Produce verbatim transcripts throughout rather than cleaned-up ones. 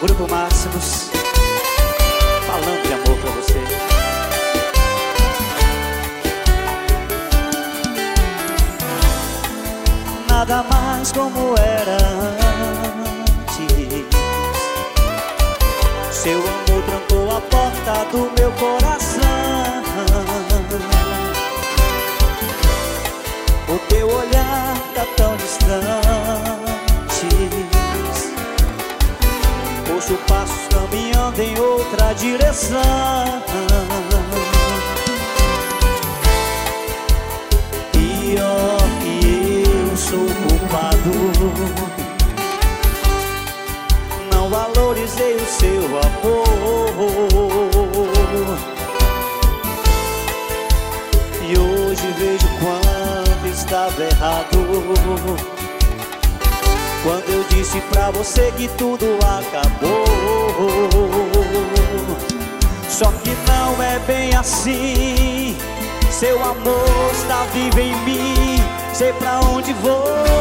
Grupo Máximos, falando de amor pra você. Nada mais como era antes. Seu amor trancou a porta do meu coração. O teu olhar tá tão distante. Ouço passos caminhando em outra direção. Pior que eu sou culpado, não valorizei o seu amor. E hoje vejo quanto estava errado quando eu disse pra você que tudo acabou. Só que não é bem assim. Seu amor está vivo em mim, sei pra onde vou.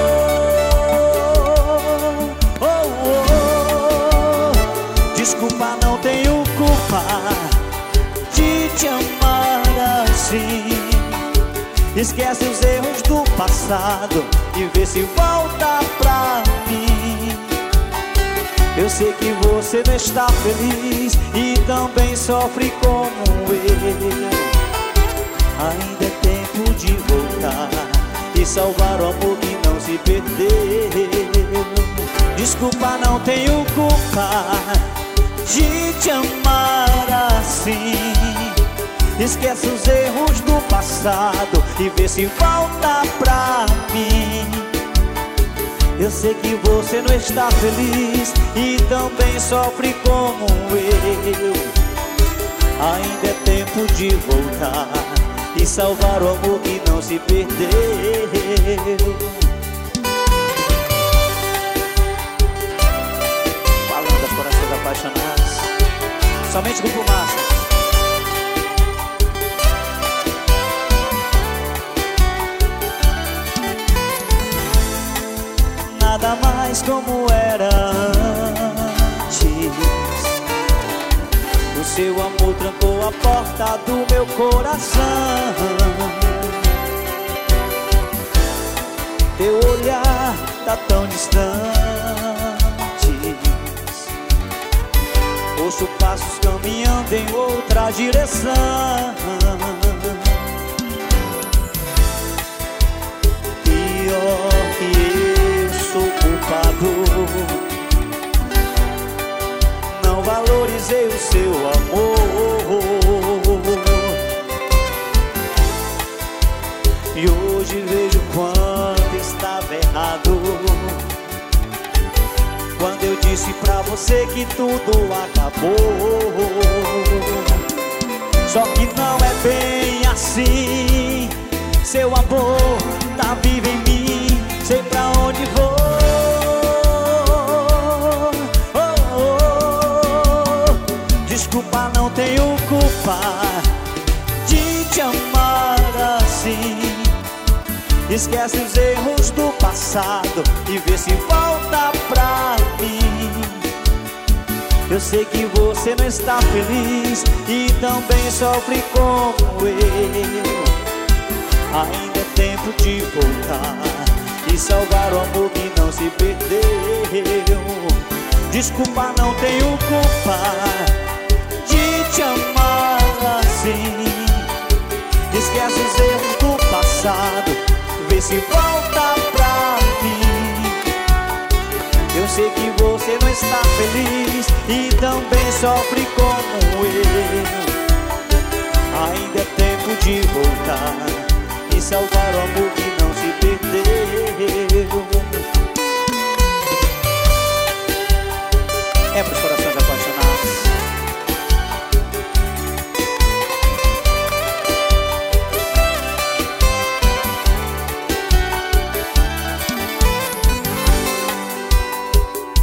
Oh, oh, oh. Desculpa, não tenho culpa de te amar assim. Esquece os erros do passado e vê se volta pra mim. Eu sei que você não está feliz e também sofre como eu. Ainda é tempo de voltar e salvar o amor que não se perdeu. Desculpa, não tenho culpa de te amar assim. Esquece os erros do passado e vê se volta pra mim. Eu sei que você não está feliz e também sofre como eu. Ainda é tempo de voltar e salvar o amor que não se perdeu. Falando das corações apaixonados, somente Grupo Máximos. Nada mais como era antes. O seu amor trancou a porta do meu coração. Teu olhar tá tão distante. Ouço passos caminhando em outra direção. Pior que eu sou culpado, não valorizei o seu amor. E hoje vejo quanto estava errado quando eu disse pra você que tudo acabou. Só que não é bem assim. Seu amor tá vivo em mim, sei pra onde vou. Desculpa, não tenho culpa de te amar assim. Esquece os erros do passado e vê se volta pra mim. Eu sei que você não está feliz e também sofre como eu. Ainda é tempo de voltar e salvar o amor que não se perdeu. Desculpa, não tenho culpa de te amar assim. Esquece os erros do passado, vê se volta pra mim. Eu sei que você não está feliz e também sofre como eu.